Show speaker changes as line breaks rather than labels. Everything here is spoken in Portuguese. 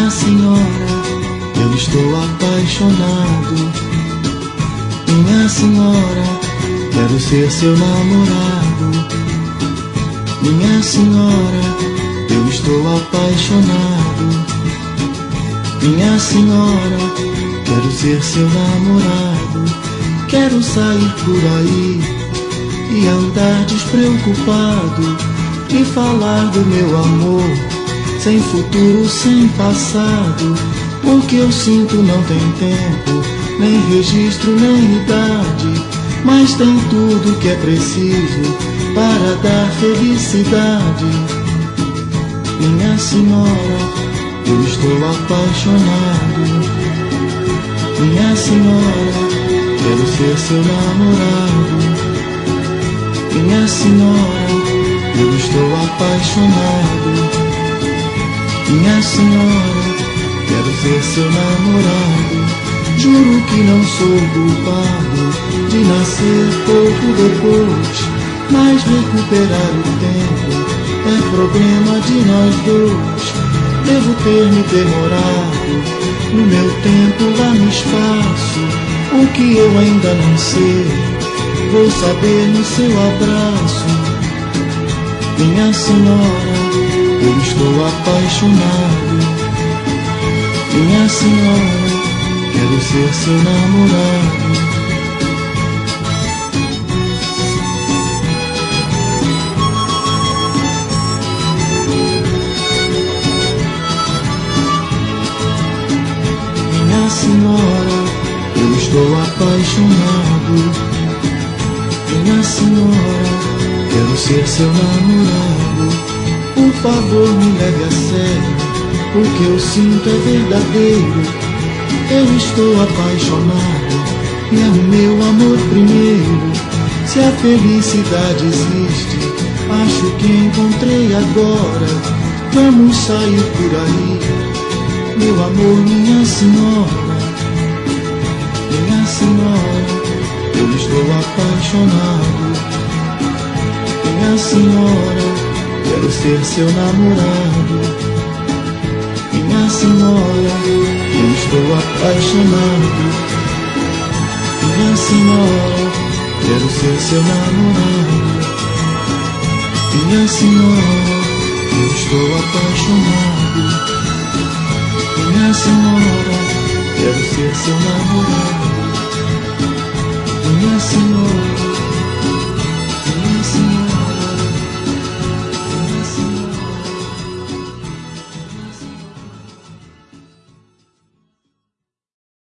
Minha senhora, eu estou apaixonado. Minha senhora, quero ser seu namorado. Minha senhora, eu estou apaixonado. Minha senhora, quero ser seu namorado. Quero sair por aí e andar despreocupado e falar do meu amor, sem futuro, sem passado. O que eu sinto não tem tempo, nem registro, nem idade, mas tem tudo que é preciso para dar felicidade. Minha senhora, eu estou apaixonado. Minha senhora, quero ser seu namorado. Minha senhora, eu estou apaixonado. Minha senhora, quero ser seu namorado. Juro que não sou culpado de nascer pouco depois, mas recuperar o tempo é problema de nós dois. Devo ter me demorado no meu tempo lá no espaço. O que eu ainda não sei, vou saber no seu abraço. Minha senhora, eu estou apaixonado. Minha senhora, quero ser seu namorado. Minha senhora, eu estou apaixonado. Minha senhora, quero ser seu namorado. Por favor, me leve a sério, o que eu sinto é verdadeiro. Eu estou apaixonado e é o meu amor primeiro. Se a felicidade existe, acho que encontrei agora. Vamos sair por aí, meu amor, minha senhora. Minha senhora, eu estou apaixonado. Minha senhora, quero ser seu namorado. Minha senhora, eu estou apaixonado. Minha senhora, quero ser seu namorado. Minha senhora, eu estou apaixonado. Minha senhora, quero ser seu namorado. Minha senhora,